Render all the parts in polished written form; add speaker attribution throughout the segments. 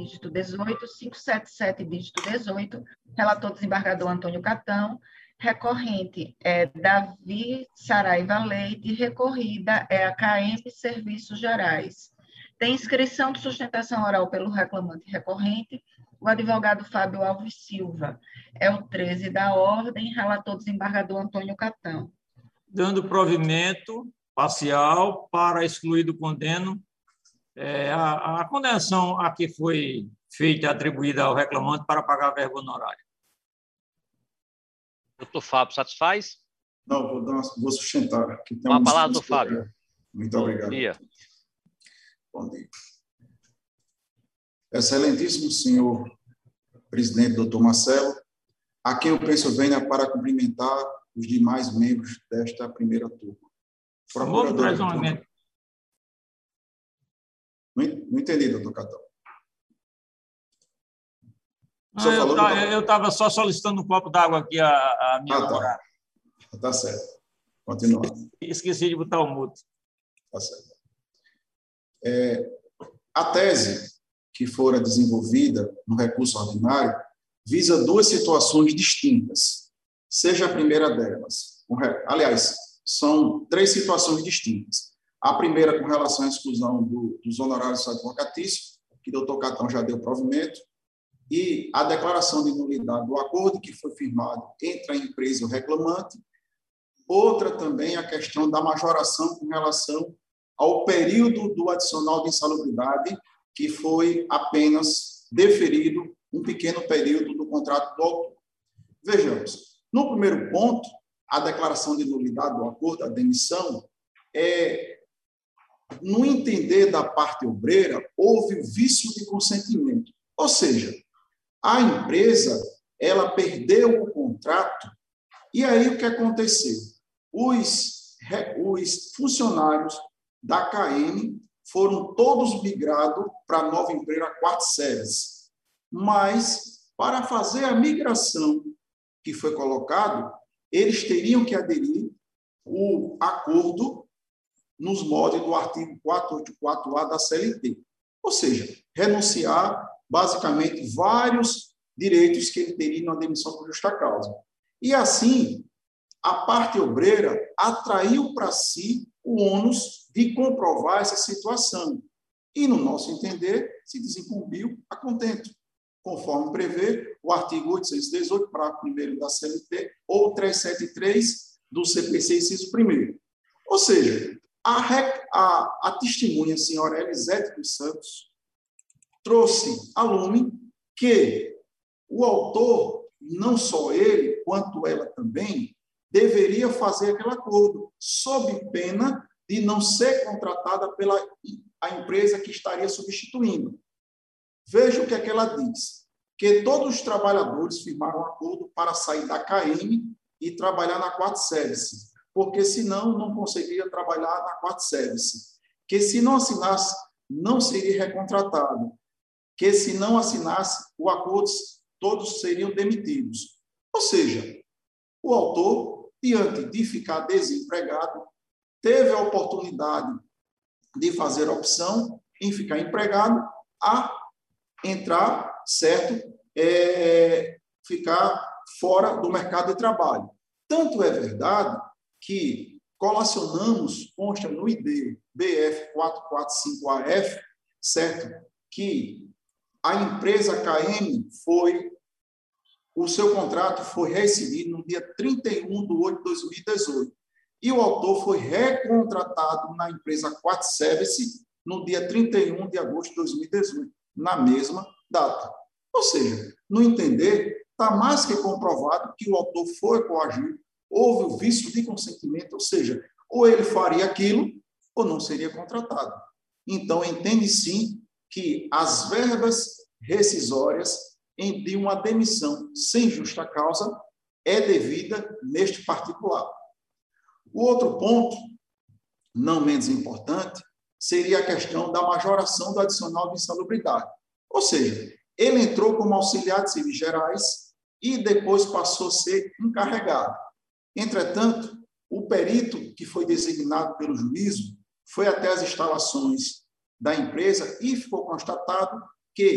Speaker 1: dígito 18, 577, dígito 18, relator desembargador Antônio Catão, recorrente é Davi Saraiva Leite, recorrida é a KM Serviços Gerais. Tem inscrição de sustentação oral pelo reclamante recorrente, o advogado Fábio Alves Silva. É o 13 da ordem, relator desembargador Antônio Catão.
Speaker 2: Dando provimento parcial para excluir do condeno a condenação a que foi feita e atribuída ao reclamante para pagar a verba honorária.
Speaker 3: Doutor Fábio, satisfaz?
Speaker 4: Não, vou sustentar. Aqui tem
Speaker 3: uma palavra do Fábio.
Speaker 4: Muito obrigado.
Speaker 3: Bom dia.
Speaker 4: Bom dia. Excelentíssimo senhor presidente, doutor Marcelo, a quem eu penso venha para cumprimentar os demais membros desta primeira turma. Não entendi, doutor Catão.
Speaker 2: Eu estava só solicitando um copo d'água aqui a minha namorada.
Speaker 4: Tá certo. Continuando.
Speaker 2: Esqueci de botar o mudo.
Speaker 4: Tá certo. A tese que fora desenvolvida no recurso ordinário visa duas situações distintas, seja a primeira delas. Aliás, são três situações distintas. A primeira com relação à exclusão dos honorários advocatícios, que o doutor Catão já deu provimento, e a declaração de nulidade do acordo que foi firmado entre a empresa e o reclamante. Outra também a questão da majoração com relação ao período do adicional de insalubridade, que foi apenas deferido um pequeno período do contrato do autor. Vejamos, no primeiro ponto, a declaração de nulidade do acordo, a demissão, no entender da parte obreira, houve vício de consentimento. Ou seja, a empresa, ela perdeu o contrato, e aí o que aconteceu? Os funcionários da KM foram todos migrados para a nova empresa Quartz Service. Mas, para fazer a migração que foi colocado, eles teriam que aderir o acordo nos moldes do artigo 484-A da CLT. Ou seja, renunciar, basicamente, vários direitos que ele teria na demissão por justa causa. E, assim, a parte obreira atraiu para si o ônus de comprovar essa situação. E, no nosso entender, se desincumbiu a contento, conforme prevê o artigo 818, parágrafo 1º da CLT, ou 373 do CPC, inciso 1º. Ou seja, a testemunha, senhora Elisete dos Santos, trouxe a lume que o autor, não só ele, quanto ela também, deveria fazer aquele acordo, sob pena de não ser contratada pela a empresa que estaria substituindo. Veja o que é que ela diz, que todos os trabalhadores firmaram um acordo para sair da KM e trabalhar na Quartz Service, porque senão não conseguiria trabalhar na Quartz Service, que se não assinasse, não seria recontratado, que se não assinasse o acordo, todos seriam demitidos. Ou seja, o autor, diante de ficar desempregado, teve a oportunidade de fazer a opção em ficar empregado a entrar, certo, ficar fora do mercado de trabalho. Tanto é verdade que colacionamos, consta no ID BF 445AF, certo, que a empresa KM o seu contrato foi recebido no dia 31 de 8 de 2018 e o autor foi recontratado na empresa Quartz Service no dia 31 de agosto de 2018, na mesma data. Ou seja, no entender, está mais que comprovado que o autor foi coagido, houve o vício de consentimento, ou seja, ou ele faria aquilo ou não seria contratado. Então, entende sim que as verbas rescisórias de uma demissão sem justa causa é devida neste particular. O outro ponto, não menos importante, seria a questão da majoração do adicional de insalubridade. Ou seja, ele entrou como auxiliar de serviços gerais e depois passou a ser encarregado. Entretanto, o perito que foi designado pelo juízo foi até as instalações da empresa e ficou constatado que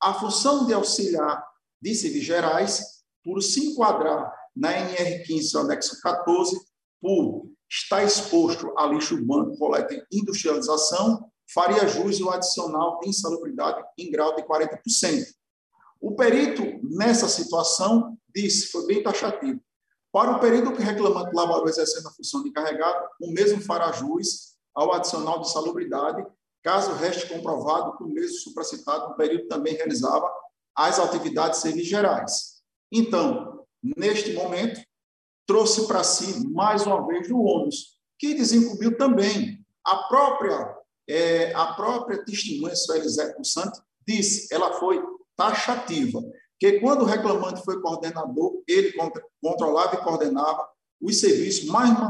Speaker 4: a função de auxiliar de serviços gerais, por se enquadrar na NR15, anexo 14, por estar exposto a lixo urbano, coleta e industrialização, faria jus ao adicional de insalubridade em grau de 40%. O perito, nessa situação, disse, foi bem taxativo, para o período que o reclamante laborou exercendo a função de encarregado, o mesmo fará jus ao adicional de insalubridade, caso reste comprovado que o mesmo supracitado no período também realizava as atividades civis gerais. Então, neste momento, trouxe para si, mais uma vez, o ônus, que desincumbiu também a própria testemunha, Sueli Zé Pulsante, disse, ela foi taxativa, que quando o reclamante foi coordenador, ele controlava e coordenava os serviços,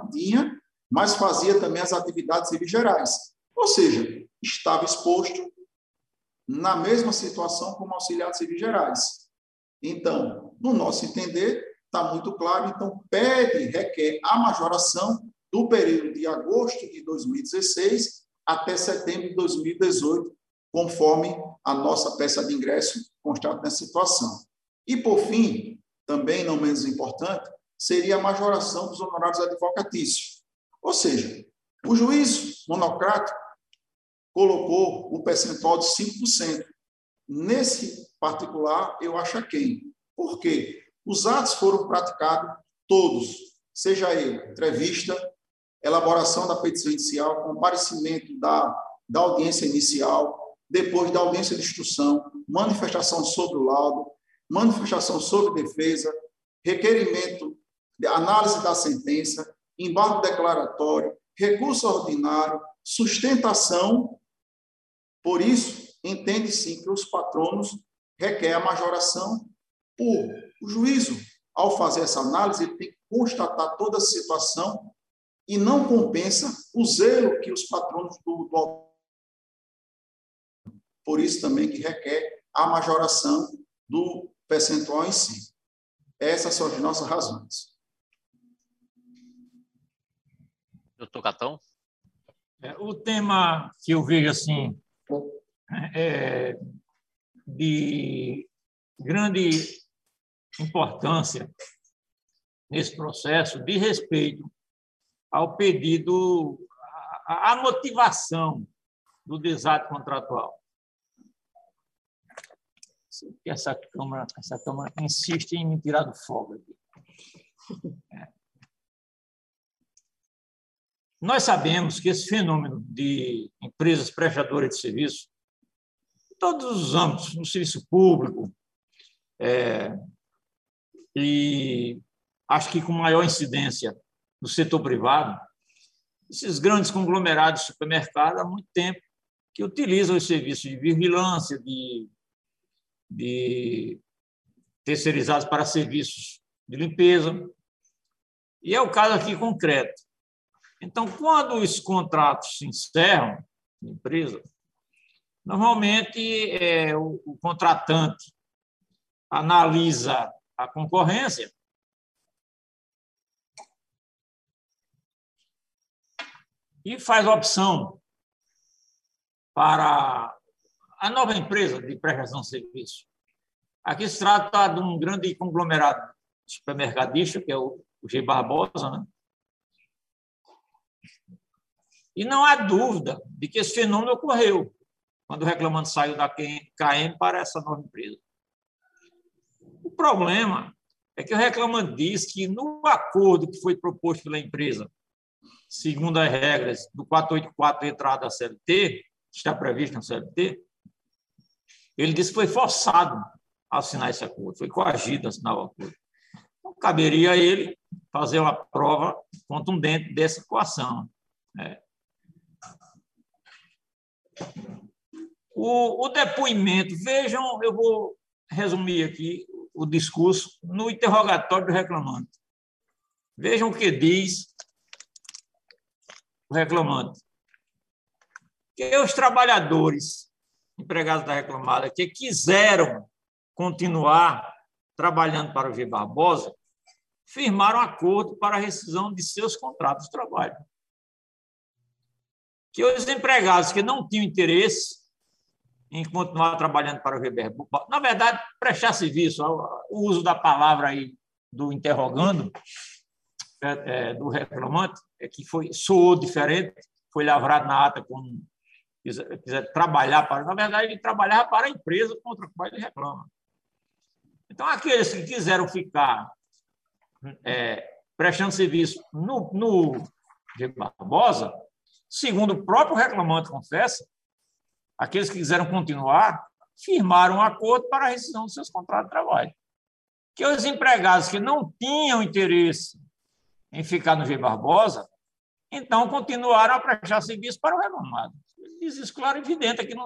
Speaker 4: mas fazia também as atividades civis gerais. Ou seja, estava exposto na mesma situação como auxiliar de civis gerais. Então, no nosso entender, está muito claro, então requer a majoração do período de agosto de 2016 até setembro de 2018, conforme a nossa peça de ingresso constata nessa situação. E, por fim, também não menos importante, seria a majoração dos honorários advocatícios. Ou seja, o juízo monocrático colocou o percentual de 5%. Nesse particular, eu acho aquém. Por quê? Os atos foram praticados todos, seja ele entrevista, elaboração da petição inicial, comparecimento da audiência inicial, depois da audiência de instrução, manifestação sobre o laudo, manifestação sobre defesa, requerimento de análise da sentença, embargo declaratório, recurso ordinário, sustentação. Por isso, entende-se que os patronos requerem a majoração por o juízo. Ao fazer essa análise, ele tem que constatar toda a situação e não compensa o zelo que os patronos do por isso também que requer a majoração do percentual em si. Essas são as nossas razões.
Speaker 3: Doutor Catão?
Speaker 2: O tema que eu vejo assim de grande importância nesse processo de respeito ao pedido, à motivação do desato contratual. Essa Câmara insiste em me tirar do fogo aqui. Nós sabemos que esse fenômeno de empresas prestadoras de serviço, em todos os âmbitos, no serviço público, e acho que com maior incidência no setor privado, esses grandes conglomerados de supermercado há muito tempo que utilizam os serviços de vigilância, de terceirizados para serviços de limpeza. E é o caso aqui concreto. Então, quando os contratos se encerram na empresa, normalmente o contratante analisa a concorrência e faz a opção para a nova empresa de prestação de serviço. Aqui se trata de um grande conglomerado supermercadista, que é o G. Barbosa, né? E não há dúvida de que esse fenômeno ocorreu quando o reclamante saiu da KM para essa nova empresa. O problema é que o reclamante diz que no acordo que foi proposto pela empresa, segundo as regras do 484 entrada da CLT, que está previsto na CLT, ele disse que foi forçado a assinar esse acordo, foi coagido a assinar o acordo. Então, caberia a ele fazer uma prova contundente dessa coação. O depoimento, vejam, eu vou resumir aqui o discurso no interrogatório do reclamante. Vejam o que diz o reclamante. Que os trabalhadores empregados da reclamada que quiseram continuar trabalhando para o G. Barbosa firmaram acordo para a rescisão de seus contratos de trabalho. Que os empregados que não tinham interesse em continuar trabalhando para o Weber. Na verdade, prestar serviço, o uso da palavra aí do interrogando, do reclamante, é que soou diferente, foi lavrado na ata como quiser trabalhar para... Na verdade, ele trabalhava para a empresa contra a qual ele reclama. Então, aqueles que quiseram ficar prestando serviço no Barbosa, segundo o próprio reclamante confessa, aqueles que quiseram continuar firmaram um acordo para a rescisão dos seus contratos de trabalho. Que os empregados que não tinham interesse em ficar no G. Barbosa, então continuaram a prestar serviço para o reclamado. Diz isso claro e evidente aqui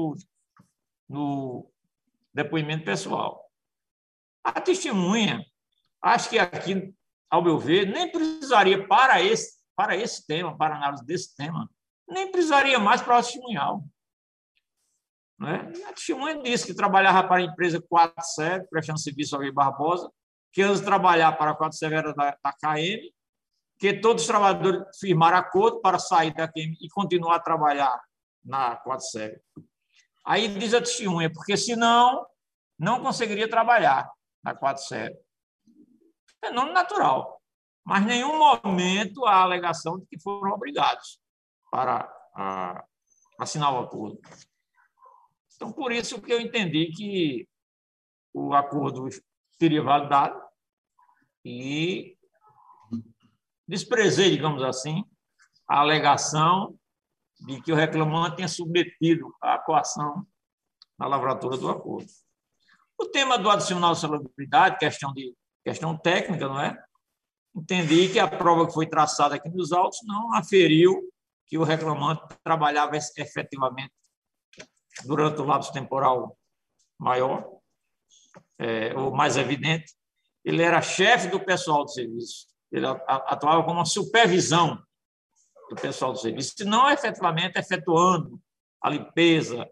Speaker 2: no depoimento pessoal. A testemunha, acho que aqui, ao meu ver, nem precisaria para esse tema, para análise desse tema, nem precisaria mais para o testemunhal. Né? A testemunha disse que trabalhava para a empresa 4 prestando serviço ao Rei Barbosa, que antes de trabalhar para a 4 era da KM, que todos os trabalhadores firmaram acordo para sair da KM e continuar a trabalhar na 4. Aí diz a testemunha, porque senão não conseguiria trabalhar na 4. Fenômeno natural. Mas em nenhum momento há alegação de que foram obrigados para assinar o acordo. Então, por isso que eu entendi que o acordo seria validado e desprezei, digamos assim, a alegação de que o reclamante tenha submetido a coação na lavratura do acordo. O tema do adicional de salubridade, questão técnica, não é? Entendi que a prova que foi traçada aqui nos autos não aferiu que o reclamante trabalhava efetivamente durante o lapso temporal maior, ou mais evidente. Ele era chefe do pessoal do serviço. Ele atuava como uma supervisão do pessoal do serviço, e não efetivamente efetuando a limpeza,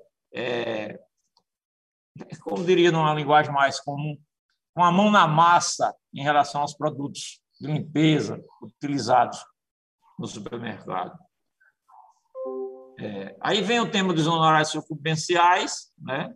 Speaker 2: como diria numa linguagem mais comum, com a mão na massa em relação aos produtos de limpeza utilizados no supermercado. Aí vem o tema dos honorários sucumbenciais, né?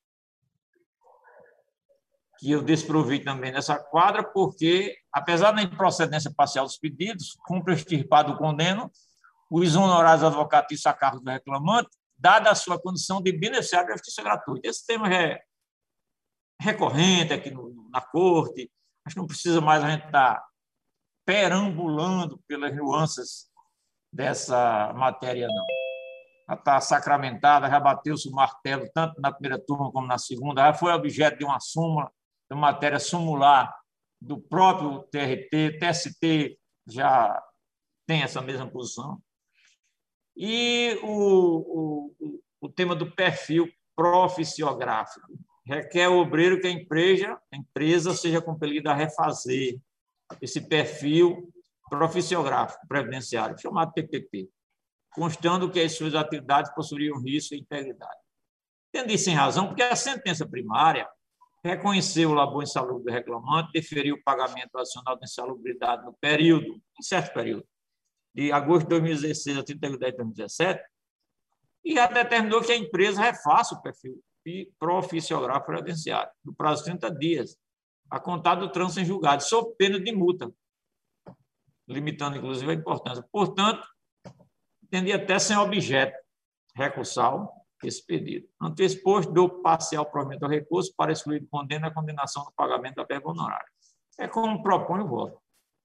Speaker 2: Que eu desprovi também nessa quadra, porque, apesar da improcedência parcial dos pedidos, cumpre extirpado o condeno, os honorários advocatícios a cargo do reclamante, dada a sua condição de beneficiário da justiça gratuita. Esse tema é recorrente aqui na Corte, acho que não precisa mais a gente estar perambulando pelas nuances dessa matéria, não. Já está sacramentada, já bateu-se o martelo, tanto na primeira turma como na segunda, já foi objeto de uma súmula, de uma matéria sumular do próprio TRT, TST já tem essa mesma posição. E o tema do perfil proficiográfico. Requer o obreiro que a empresa seja compelida a refazer esse perfil proficiográfico previdenciário, chamado PPP, constando que as suas atividades possuiriam risco e integridade. Entendi sem razão, porque a sentença primária reconheceu o labor insalubre do reclamante, deferiu o pagamento adicional de insalubridade no período, em certo período, de agosto de 2016 a 31 de 2017, e já determinou que a empresa refaça o perfil proficiográfico previdenciário, no prazo de 30 dias, a contar do trânsito em julgado, sob pena de multa, limitando, inclusive, a importância. Portanto, entendi até sem objeto recursal esse pedido. Ante o exposto, dou parcial provimento ao recurso para excluir do condeno a condenação do pagamento da verba honorária. É como propõe o voto.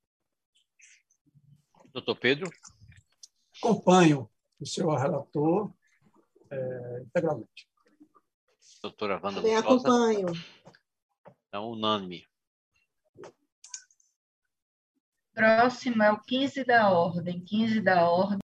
Speaker 3: Doutor Pedro?
Speaker 5: Acompanho o senhor relator integralmente.
Speaker 3: Doutora Wanda
Speaker 6: Também
Speaker 3: Lustosa?
Speaker 6: acompanho.
Speaker 3: Então, unânime.
Speaker 1: Próximo é o 15 da ordem. 15 da ordem.